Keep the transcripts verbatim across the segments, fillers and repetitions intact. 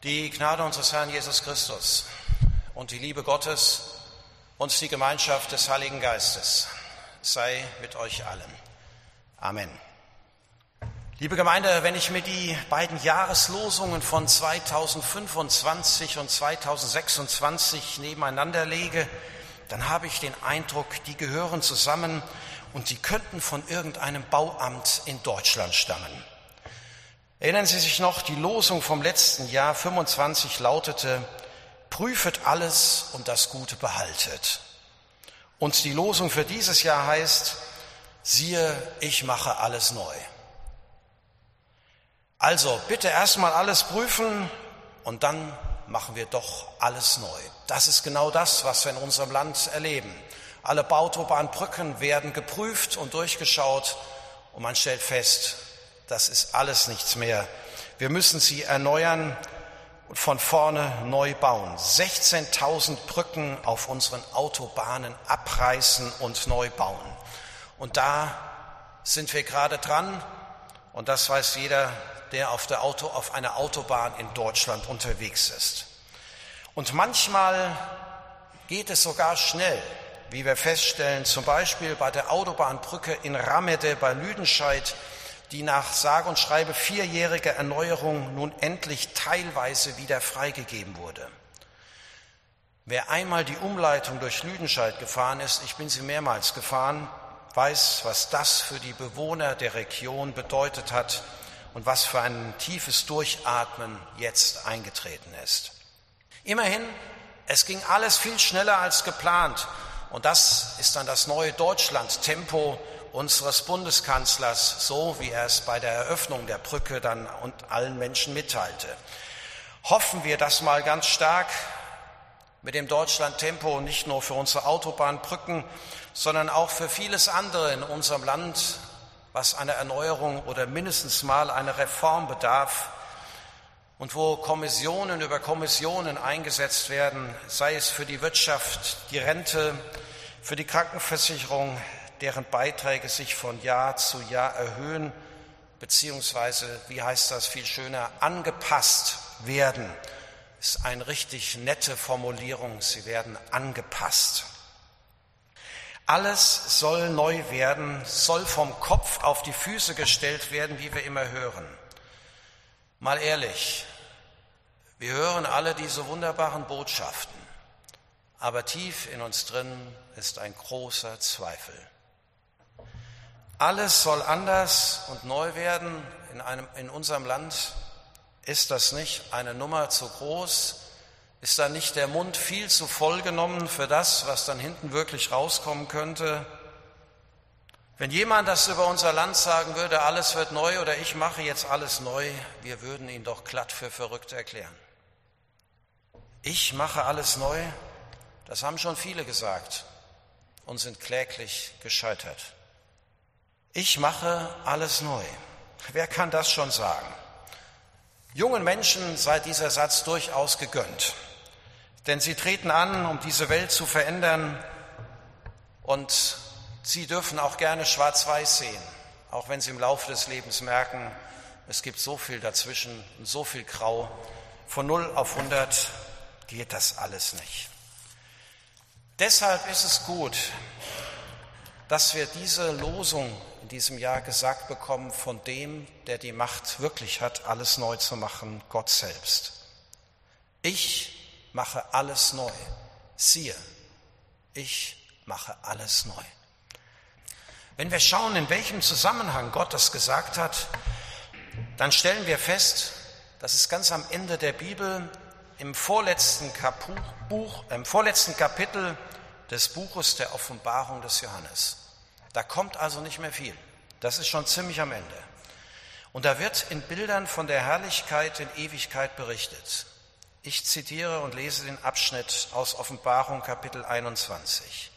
Die Gnade unseres Herrn Jesus Christus und die Liebe Gottes und die Gemeinschaft des Heiligen Geistes sei mit euch allen. Amen. Liebe Gemeinde, wenn ich mir die beiden Jahreslosungen von zweitausendfünfundzwanzig und zweitausendsechsundzwanzig nebeneinander lege, dann habe ich den Eindruck, die gehören zusammen und die könnten von irgendeinem Bauamt in Deutschland stammen. Erinnern Sie sich noch, die Losung vom letzten Jahr fünfundzwanzig lautete: Prüfet alles und das Gute behaltet. Und die Losung für dieses Jahr heißt: Siehe, ich mache alles neu. Also bitte erstmal alles prüfen und dann machen wir doch alles neu. Das ist genau das, was wir in unserem Land erleben. Alle Autobahnbrücken werden geprüft und durchgeschaut und man stellt fest, das ist alles nichts mehr. Wir müssen sie erneuern und von vorne neu bauen. sechzehntausend Brücken auf unseren Autobahnen abreißen und neu bauen. Und da sind wir gerade dran und das weiß jeder, der auf der Auto, auf einer Autobahn in Deutschland unterwegs ist. Und manchmal geht es sogar schnell, wie wir feststellen, zum Beispiel bei der Autobahnbrücke in Ramede bei Lüdenscheid, die nach sage und schreibe vierjähriger Erneuerung nun endlich teilweise wieder freigegeben wurde. Wer einmal die Umleitung durch Lüdenscheid gefahren ist, ich bin sie mehrmals gefahren, weiß, was das für die Bewohner der Region bedeutet hat und was für ein tiefes Durchatmen jetzt eingetreten ist. Immerhin, es ging alles viel schneller als geplant und das ist dann das neue Deutschland-Tempo unseres Bundeskanzlers, so wie er es bei der Eröffnung der Brücke dann und allen Menschen mitteilte. Hoffen wir das mal ganz stark mit dem Deutschland-Tempo nicht nur für unsere Autobahnbrücken, sondern auch für vieles andere in unserem Land, was einer Erneuerung oder mindestens mal einer Reform bedarf und wo Kommissionen über Kommissionen eingesetzt werden, sei es für die Wirtschaft, die Rente, für die Krankenversicherung, deren Beiträge sich von Jahr zu Jahr erhöhen, beziehungsweise, wie heißt das viel schöner, angepasst werden. Das ist eine richtig nette Formulierung, sie werden angepasst. Alles soll neu werden, soll vom Kopf auf die Füße gestellt werden, wie wir immer hören. Mal ehrlich, wir hören alle diese wunderbaren Botschaften, aber tief in uns drin ist ein großer Zweifel. Alles soll anders und neu werden in, einem, in unserem Land. Ist das nicht eine Nummer zu groß? Ist da nicht der Mund viel zu voll genommen für das, was dann hinten wirklich rauskommen könnte? Wenn jemand das über unser Land sagen würde, alles wird neu oder ich mache jetzt alles neu, wir würden ihn doch glatt für verrückt erklären. Ich mache alles neu, das haben schon viele gesagt und sind kläglich gescheitert. Ich mache alles neu. Wer kann das schon sagen? Jungen Menschen sei dieser Satz durchaus gegönnt, denn sie treten an, um diese Welt zu verändern und sie dürfen auch gerne schwarz-weiß sehen, auch wenn sie im Laufe des Lebens merken, es gibt so viel dazwischen und so viel Grau. Von null auf hundert geht das alles nicht. Deshalb ist es gut, dass wir diese Losung in diesem Jahr gesagt bekommen von dem, der die Macht wirklich hat, alles neu zu machen, Gott selbst. Ich mache alles neu. Siehe, ich mache alles neu. Wenn wir schauen, in welchem Zusammenhang Gott das gesagt hat, dann stellen wir fest, dass es ganz am Ende der Bibel im vorletzten, Kapu- Buch, im vorletzten Kapitel des Buches der Offenbarung des Johannes. Da kommt also nicht mehr viel. Das ist schon ziemlich am Ende. Und da wird in Bildern von der Herrlichkeit in Ewigkeit berichtet. Ich zitiere und lese den Abschnitt aus Offenbarung Kapitel einundzwanzig.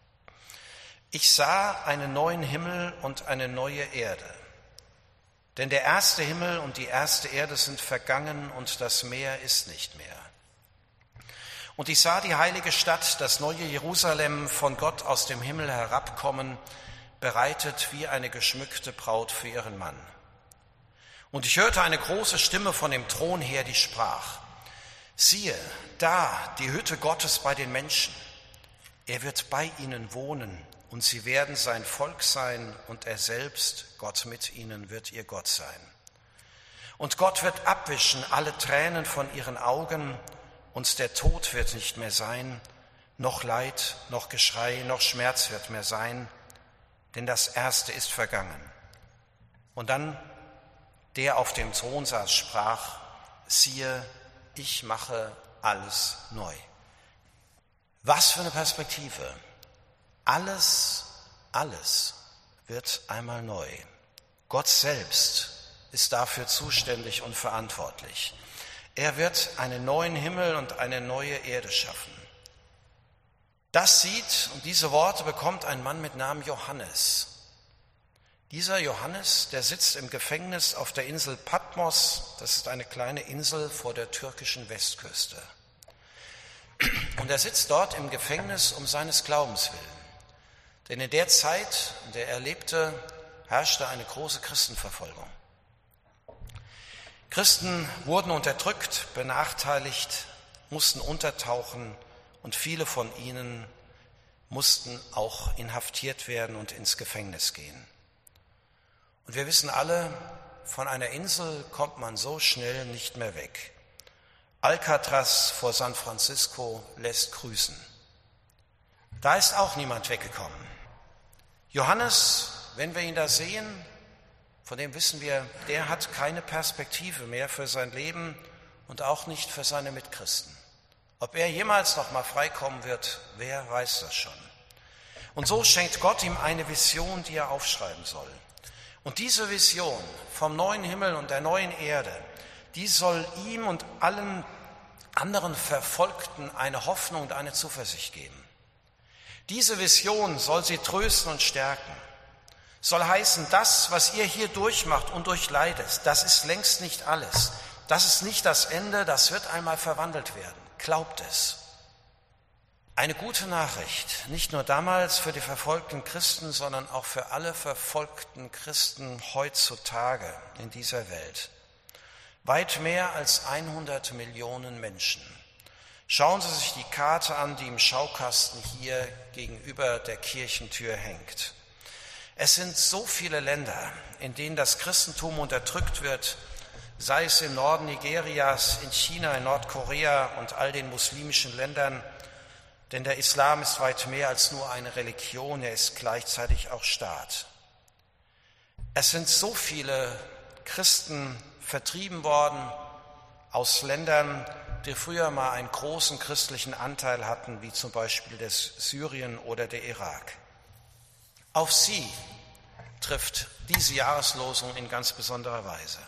Ich sah einen neuen Himmel und eine neue Erde. Denn der erste Himmel und die erste Erde sind vergangen und das Meer ist nicht mehr. Und ich sah die heilige Stadt, das neue Jerusalem, von Gott aus dem Himmel herabkommen, bereitet wie eine geschmückte Braut für ihren Mann. Und ich hörte eine große Stimme von dem Thron her, die sprach: Siehe, da die Hütte Gottes bei den Menschen. Er wird bei ihnen wohnen und sie werden sein Volk sein und er selbst, Gott mit ihnen, wird ihr Gott sein. Und Gott wird abwischen alle Tränen von ihren Augen und der Tod wird nicht mehr sein, noch Leid, noch Geschrei, noch Schmerz wird mehr sein, denn das Erste ist vergangen. Und dann der auf dem Thron saß, sprach, siehe, ich mache alles neu. Was für eine Perspektive. Alles, alles wird einmal neu. Gott selbst ist dafür zuständig und verantwortlich. Er wird einen neuen Himmel und eine neue Erde schaffen. Das sieht und diese Worte bekommt ein Mann mit Namen Johannes. Dieser Johannes, der sitzt im Gefängnis auf der Insel Patmos, das ist eine kleine Insel vor der türkischen Westküste. Und er sitzt dort im Gefängnis um seines Glaubens willen. Denn in der Zeit, in der er lebte, herrschte eine große Christenverfolgung. Christen wurden unterdrückt, benachteiligt, mussten untertauchen und viele von ihnen mussten auch inhaftiert werden und ins Gefängnis gehen. Und wir wissen alle, von einer Insel kommt man so schnell nicht mehr weg. Alcatraz vor San Francisco lässt grüßen. Da ist auch niemand weggekommen. Johannes, wenn wir ihn da sehen, von dem wissen wir, der hat keine Perspektive mehr für sein Leben und auch nicht für seine Mitchristen. Ob er jemals noch mal freikommen wird, wer weiß das schon. Und so schenkt Gott ihm eine Vision, die er aufschreiben soll. Und diese Vision vom neuen Himmel und der neuen Erde, die soll ihm und allen anderen Verfolgten eine Hoffnung und eine Zuversicht geben. Diese Vision soll sie trösten und stärken. Soll heißen, das, was ihr hier durchmacht und durchleidet, das ist längst nicht alles. Das ist nicht das Ende, das wird einmal verwandelt werden. Glaubt es. Eine gute Nachricht, nicht nur damals für die verfolgten Christen, sondern auch für alle verfolgten Christen heutzutage in dieser Welt. Weit mehr als hundert Millionen Menschen. Schauen Sie sich die Karte an, die im Schaukasten hier gegenüber der Kirchentür hängt. Es sind so viele Länder, in denen das Christentum unterdrückt wird, sei es im Norden Nigerias, in China, in Nordkorea und all den muslimischen Ländern, denn der Islam ist weit mehr als nur eine Religion, er ist gleichzeitig auch Staat. Es sind so viele Christen vertrieben worden aus Ländern, die früher mal einen großen christlichen Anteil hatten, wie zum Beispiel das Syrien oder der Irak. Auf sie trifft diese Jahreslosung in ganz besonderer Weise.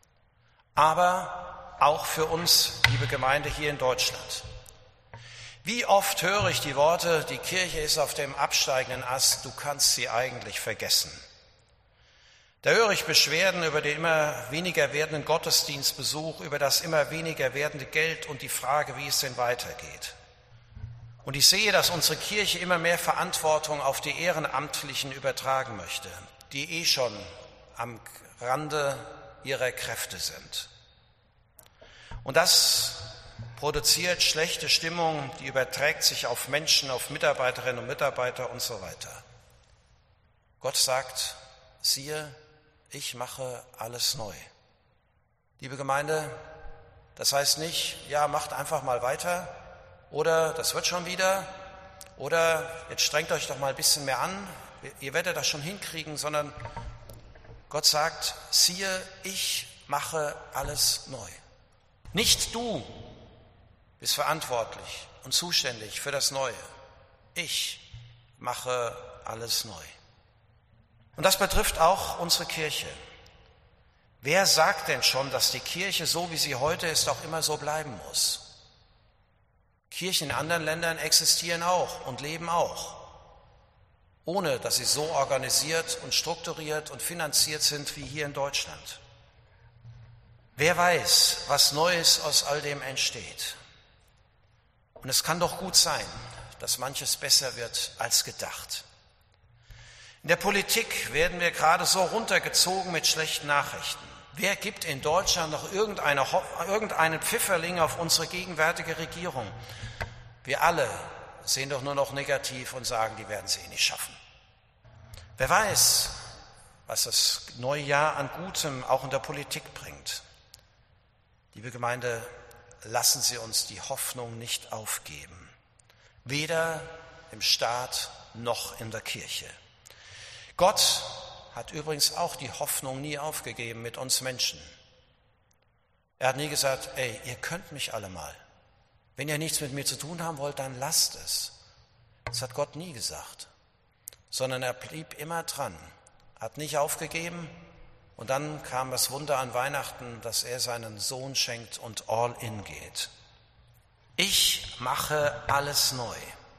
Aber auch für uns, liebe Gemeinde hier in Deutschland. Wie oft höre ich die Worte, die Kirche ist auf dem absteigenden Ast, du kannst sie eigentlich vergessen. Da höre ich Beschwerden über den immer weniger werdenden Gottesdienstbesuch, über das immer weniger werdende Geld und die Frage, wie es denn weitergeht. Und ich sehe, dass unsere Kirche immer mehr Verantwortung auf die Ehrenamtlichen übertragen möchte, die eh schon am Rande ihrer Kräfte sind. Und das produziert schlechte Stimmung, die überträgt sich auf Menschen, auf Mitarbeiterinnen und Mitarbeiter und so weiter. Gott sagt, siehe, ich mache alles neu. Liebe Gemeinde, das heißt nicht, ja, macht einfach mal weiter oder das wird schon wieder oder jetzt strengt euch doch mal ein bisschen mehr an, ihr werdet das schon hinkriegen, sondern Gott sagt, siehe, ich mache alles neu. Nicht du bist verantwortlich und zuständig für das Neue. Ich mache alles neu. Und das betrifft auch unsere Kirche. Wer sagt denn schon, dass die Kirche, so wie sie heute ist, auch immer so bleiben muss? Kirchen in anderen Ländern existieren auch und leben auch, ohne dass sie so organisiert und strukturiert und finanziert sind wie hier in Deutschland. Wer weiß, was Neues aus all dem entsteht? Und es kann doch gut sein, dass manches besser wird als gedacht. In der Politik werden wir gerade so runtergezogen mit schlechten Nachrichten. Wer gibt in Deutschland noch irgendeine, irgendeinen Pfifferling auf unsere gegenwärtige Regierung? Wir alle sehen doch nur noch negativ und sagen, die werden es eh nicht schaffen. Wer weiß, was das neue Jahr an Gutem auch in der Politik bringt. Liebe Gemeinde, lassen Sie uns die Hoffnung nicht aufgeben. Weder im Staat noch in der Kirche. Gott hat übrigens auch die Hoffnung nie aufgegeben mit uns Menschen. Er hat nie gesagt, ey, ihr könnt mich alle mal. Wenn ihr nichts mit mir zu tun haben wollt, dann lasst es. Das hat Gott nie gesagt. Sondern er blieb immer dran, hat nicht aufgegeben. Und dann kam das Wunder an Weihnachten, dass er seinen Sohn schenkt und all in geht. Ich mache alles neu.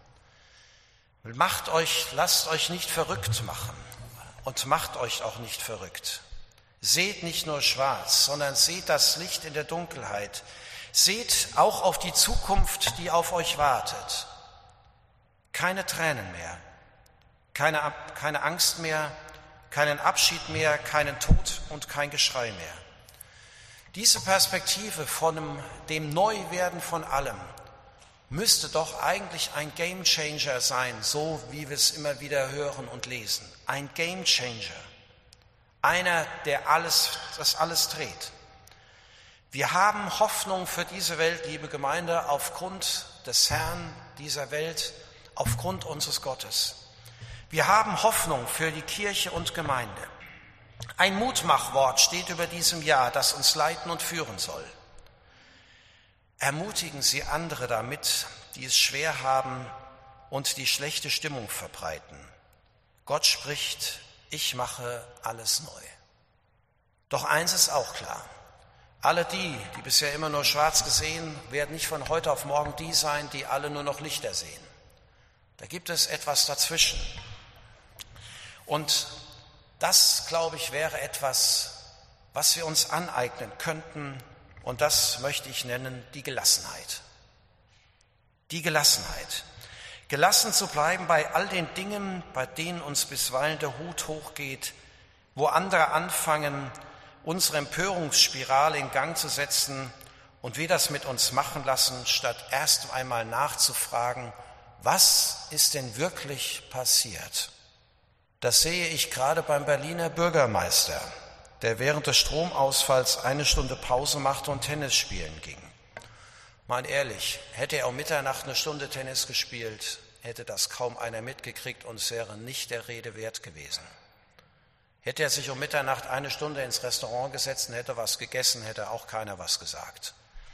Macht euch, lasst euch nicht verrückt machen. Und macht euch auch nicht verrückt. Seht nicht nur schwarz, sondern seht das Licht in der Dunkelheit. Seht auch auf die Zukunft, die auf euch wartet. Keine Tränen mehr, keine, keine Angst mehr, keinen Abschied mehr, keinen Tod und kein Geschrei mehr. Diese Perspektive von dem, dem Neuwerden von allem müsste doch eigentlich ein Gamechanger sein, so wie wir es immer wieder hören und lesen. Ein Gamechanger, einer, der alles, das alles dreht. Wir haben Hoffnung für diese Welt, liebe Gemeinde, aufgrund des Herrn dieser Welt, aufgrund unseres Gottes. Wir haben Hoffnung für die Kirche und Gemeinde. Ein Mutmachwort steht über diesem Jahr, das uns leiten und führen soll. Ermutigen Sie andere damit, die es schwer haben und die schlechte Stimmung verbreiten. Gott spricht, ich mache alles neu. Doch eins ist auch klar. Alle die, die bisher immer nur schwarz gesehen, werden nicht von heute auf morgen die sein, die alle nur noch Lichter sehen. Da gibt es etwas dazwischen. Und das, glaube ich, wäre etwas, was wir uns aneignen könnten. Und das möchte ich nennen, die Gelassenheit. Die Gelassenheit. Gelassen zu bleiben bei all den Dingen, bei denen uns bisweilen der Hut hochgeht, wo andere anfangen, unsere Empörungsspirale in Gang zu setzen und wir das mit uns machen lassen, statt erst einmal nachzufragen, was ist denn wirklich passiert? Das sehe ich gerade beim Berliner Bürgermeister, der während des Stromausfalls eine Stunde Pause machte und Tennis spielen ging. Mal ehrlich, hätte er um Mitternacht eine Stunde Tennis gespielt, hätte das kaum einer mitgekriegt und es wäre nicht der Rede wert gewesen. Hätte er sich um Mitternacht eine Stunde ins Restaurant gesetzt und hätte was gegessen, hätte auch keiner was gesagt.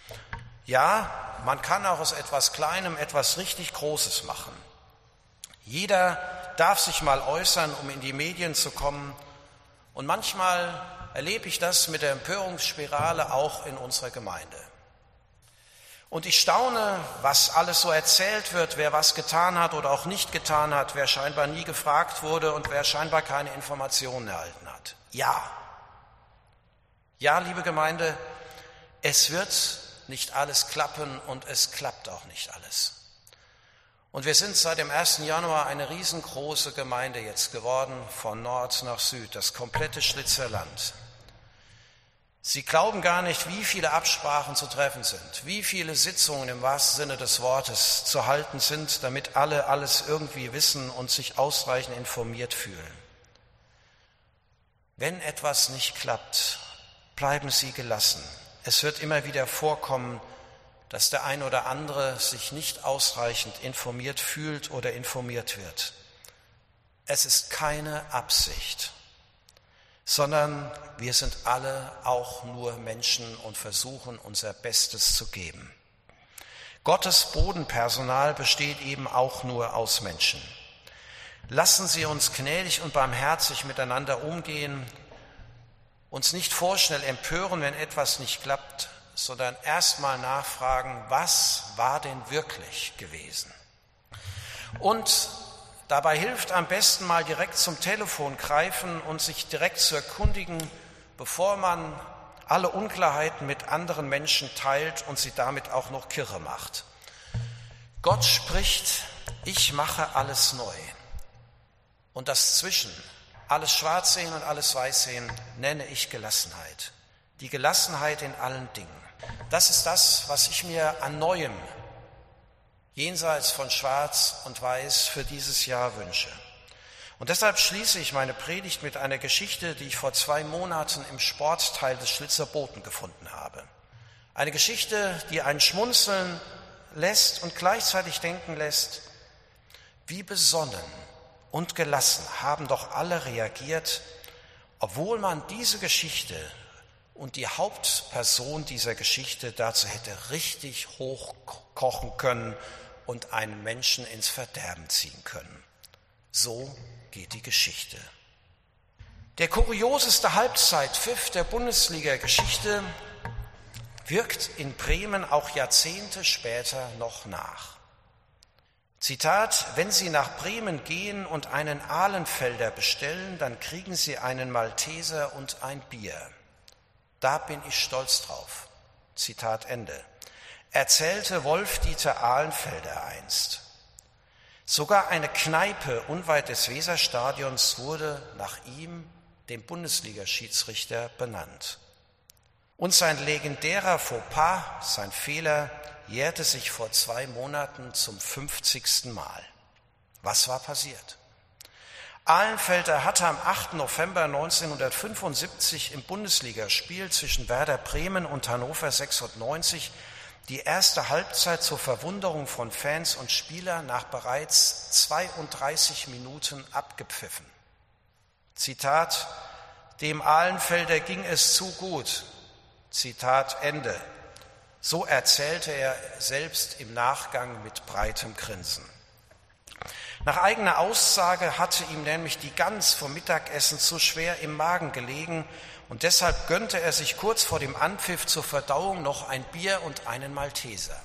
Ja, man kann auch aus etwas Kleinem etwas richtig Großes machen. Jeder darf sich mal äußern, um in die Medien zu kommen. Und manchmal erlebe ich das mit der Empörungsspirale auch in unserer Gemeinde. Und ich staune, was alles so erzählt wird, wer was getan hat oder auch nicht getan hat, wer scheinbar nie gefragt wurde und wer scheinbar keine Informationen erhalten hat. Ja, ja, liebe Gemeinde, es wird nicht alles klappen und es klappt auch nicht alles. Und wir sind seit dem ersten Januar eine riesengroße Gemeinde jetzt geworden, von Nord nach Süd, das komplette Schlitzerland. Sie glauben gar nicht, wie viele Absprachen zu treffen sind, wie viele Sitzungen im wahrsten Sinne des Wortes zu halten sind, damit alle alles irgendwie wissen und sich ausreichend informiert fühlen. Wenn etwas nicht klappt, bleiben Sie gelassen. Es wird immer wieder vorkommen, dass der ein oder andere sich nicht ausreichend informiert fühlt oder informiert wird. Es ist keine Absicht, sondern wir sind alle auch nur Menschen und versuchen unser Bestes zu geben. Gottes Bodenpersonal besteht eben auch nur aus Menschen. Lassen Sie uns gnädig und barmherzig miteinander umgehen, uns nicht vorschnell empören, wenn etwas nicht klappt, sondern erstmal nachfragen, was war denn wirklich gewesen? Und dabei hilft am besten mal direkt zum Telefon greifen und sich direkt zu erkundigen, bevor man alle Unklarheiten mit anderen Menschen teilt und sie damit auch noch kirre macht. Gott spricht, ich mache alles neu. Und das Zwischen, alles schwarz sehen und alles weiß sehen, nenne ich Gelassenheit. die Gelassenheit in allen Dingen. Das ist das, was ich mir an Neuem, jenseits von Schwarz und Weiß, für dieses Jahr wünsche. Und deshalb schließe ich meine Predigt mit einer Geschichte, die ich vor zwei Monaten im Sportteil des Schlitzer Boten gefunden habe. Eine Geschichte, die einen schmunzeln lässt und gleichzeitig denken lässt, wie besonnen und gelassen haben doch alle reagiert, obwohl man diese Geschichte und die Hauptperson dieser Geschichte dazu hätte richtig hochkochen können und einen Menschen ins Verderben ziehen können. So geht die Geschichte. Der kurioseste Halbzeitpfiff der Bundesliga-Geschichte wirkt in Bremen auch Jahrzehnte später noch nach. Zitat: Wenn Sie nach Bremen gehen und einen Ahlenfelder bestellen, dann kriegen Sie einen Malteser und ein Bier. Da bin ich stolz drauf. Zitat Ende. Erzählte Wolf-Dieter Ahlenfelder einst. Sogar eine Kneipe unweit des Weserstadions wurde nach ihm, dem Bundesliga-Schiedsrichter, benannt. Und sein legendärer Fauxpas, sein Fehler, jährte sich vor zwei Monaten zum fünfzigsten Mal. Was war passiert? Ahlenfelder hatte am achten November neunzehnhundertfünfundsiebzig im Bundesligaspiel zwischen Werder Bremen und Hannover sechsundneunzig die erste Halbzeit zur Verwunderung von Fans und Spielern nach bereits zweiunddreißig Minuten abgepfiffen. Zitat: Dem Ahlenfelder ging es zu gut. Zitat Ende. So erzählte er selbst im Nachgang mit breitem Grinsen. Nach eigener Aussage hatte ihm nämlich die Gans vom Mittagessen zu schwer im Magen gelegen und deshalb gönnte er sich kurz vor dem Anpfiff zur Verdauung noch ein Bier und einen Malteser.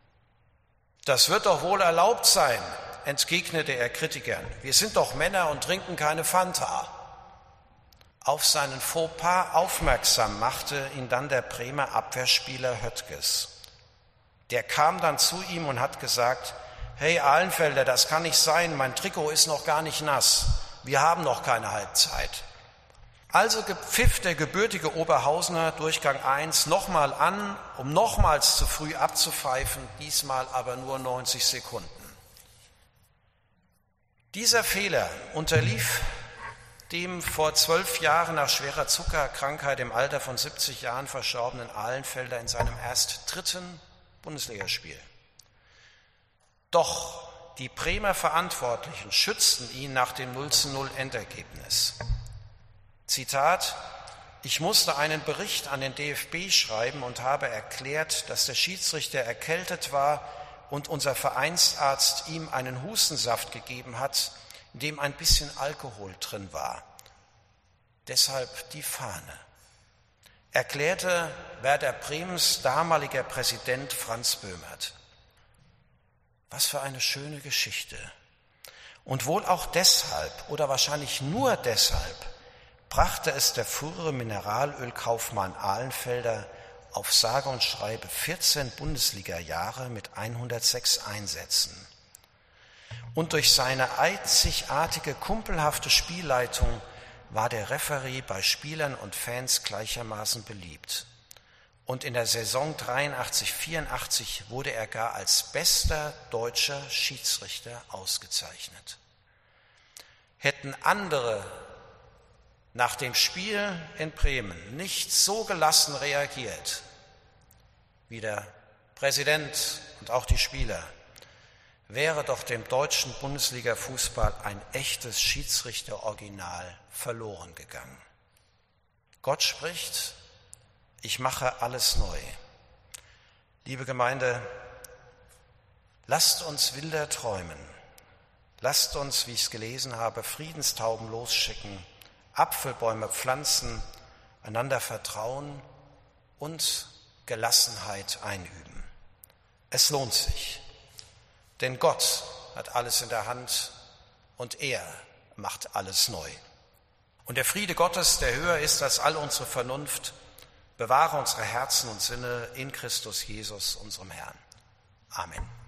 Das wird doch wohl erlaubt sein, entgegnete er Kritikern. Wir sind doch Männer und trinken keine Fanta. Auf seinen Fauxpas aufmerksam machte ihn dann der Bremer Abwehrspieler Höttges. Der kam dann zu ihm und hat gesagt: Hey Ahlenfelder, das kann nicht sein, mein Trikot ist noch gar nicht nass, wir haben noch keine Halbzeit. Also pfiff der gebürtige Oberhausener Durchgang eins nochmal an, um nochmals zu früh abzupfeifen, diesmal aber nur neunzig Sekunden. Dieser Fehler unterlief dem vor zwölf Jahren nach schwerer Zuckerkrankheit im Alter von siebzig Jahren verstorbenen Ahlenfelder in seinem erst dritten Bundesligaspiel. Doch die Bremer Verantwortlichen schützten ihn nach dem null zu null Endergebnis. Zitat: Ich musste einen Bericht an den D F B schreiben und habe erklärt, dass der Schiedsrichter erkältet war und unser Vereinsarzt ihm einen Hustensaft gegeben hat, in dem ein bisschen Alkohol drin war. Deshalb die Fahne, erklärte Werder Bremens damaliger Präsident Franz Böhmert. Was für eine schöne Geschichte. Und wohl auch deshalb oder wahrscheinlich nur deshalb brachte es der frühere Mineralölkaufmann Ahlenfelder auf sage und schreibe vierzehn Bundesliga-Jahre mit hundertsechs Einsätzen. Und durch seine einzigartige, kumpelhafte Spielleitung war der Referee bei Spielern und Fans gleichermaßen beliebt. Und in der Saison dreiundachtzig vierundachtzig wurde er gar als bester deutscher Schiedsrichter ausgezeichnet. Hätten andere nach dem Spiel in Bremen nicht so gelassen reagiert wie der Präsident und auch die Spieler, wäre doch dem deutschen Bundesliga-Fußball ein echtes Schiedsrichter-Original verloren gegangen. Gott spricht: Ich mache alles neu. Liebe Gemeinde, lasst uns wilder träumen. Lasst uns, wie ich es gelesen habe, Friedenstauben losschicken, Apfelbäume pflanzen, einander vertrauen und Gelassenheit einüben. Es lohnt sich, denn Gott hat alles in der Hand und er macht alles neu. Und der Friede Gottes, der höher ist als all unsere Vernunft, bewahre unsere Herzen und Sinne in Christus Jesus, unserem Herrn. Amen.